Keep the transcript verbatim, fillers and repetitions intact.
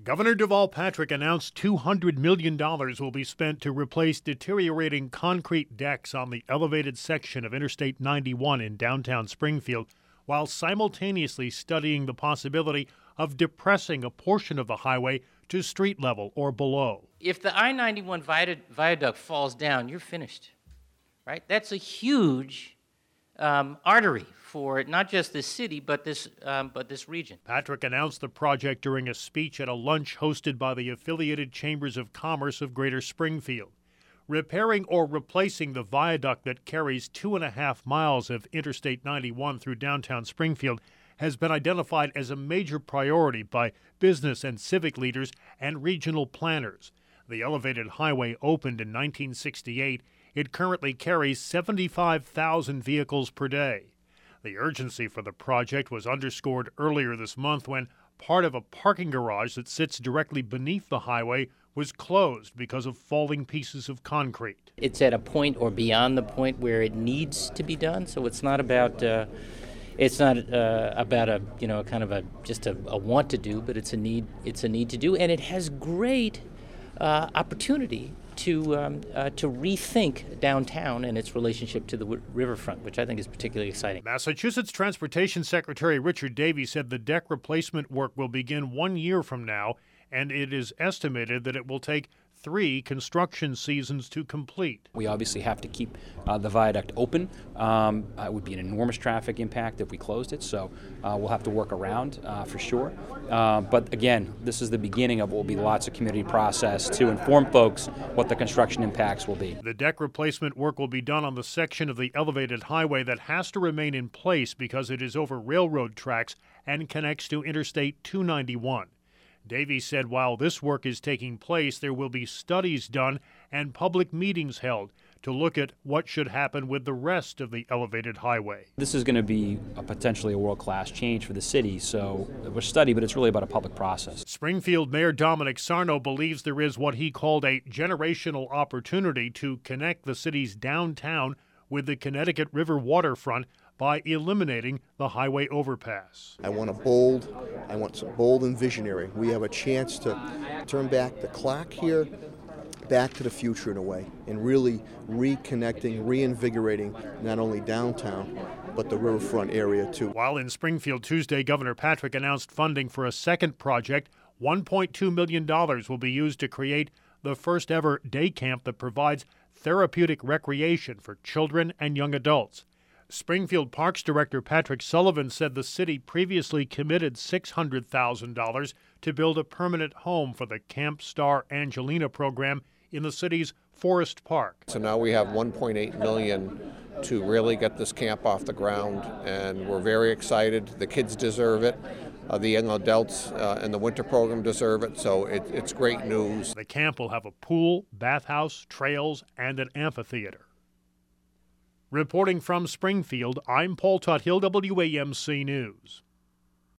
Governor Deval Patrick announced two hundred million dollars will be spent to replace deteriorating concrete decks on the elevated section of Interstate ninety-one in downtown Springfield, while simultaneously studying the possibility of depressing a portion of the highway to street level or below. If the I ninety-one viaduct falls down, you're finished, right? That's a huge um, artery for not just this city, but this um, but this region. Patrick announced the project during a speech at a lunch hosted by the Affiliated Chambers of Commerce of Greater Springfield. Repairing or replacing the viaduct that carries two and a half miles of Interstate ninety-one through downtown Springfield has been identified as a major priority by business and civic leaders and regional planners. The elevated highway opened in nineteen sixty-eight. It currently carries seventy-five thousand vehicles per day. The urgency for the project was underscored earlier this month when part of a parking garage that sits directly beneath the highway was closed because of falling pieces of concrete. It's at a point or beyond the point where it needs to be done, so it's not about uh, it's not uh, about a you know kind of a just a, a want to do, but it's a need it's a need to do, and it has great uh, opportunity to um, uh, to rethink downtown and its relationship to the w- riverfront, which I think is particularly exciting. Massachusetts Transportation Secretary Richard Davey said the deck replacement work will begin one year from now, and it is estimated that it will take three construction seasons to complete. We obviously have to keep uh, the viaduct open. Um, uh, it would be an enormous traffic impact if we closed it, so uh, we'll have to work around uh, for sure. Uh, but again, this is the beginning of what will be lots of community process to inform folks what the construction impacts will be. The deck replacement work will be done on the section of the elevated highway that has to remain in place because it is over railroad tracks and connects to Interstate two ninety-one. Davey said while this work is taking place, there will be studies done and public meetings held to look at what should happen with the rest of the elevated highway. This is going to be a potentially a world-class change for the city, so we're studying, but it's really about a public process. Springfield Mayor Dominic Sarno believes there is what he called a generational opportunity to connect the city's downtown with the Connecticut River waterfront by eliminating the highway overpass. I want a bold, I want some bold and visionary. We have a chance to turn back the clock here, back to the future in a way, and really reconnecting, reinvigorating not only downtown, but the riverfront area too. While in Springfield Tuesday, Governor Patrick announced funding for a second project. one point two million dollars will be used to create the first ever day camp that provides therapeutic recreation for children and young adults. Springfield Parks Director Patrick Sullivan said the city previously committed six hundred thousand dollars to build a permanent home for the Camp Star Angelina program in the city's Forest Park. So now we have one point eight million dollars to really get this camp off the ground, and we're very excited. The kids deserve it. Uh, the young adults uh, and the winter program deserve it, so it, it's great news. The camp will have a pool, bathhouse, trails, and an amphitheater. Reporting from Springfield, I'm Paul Tuthill, W A M C News.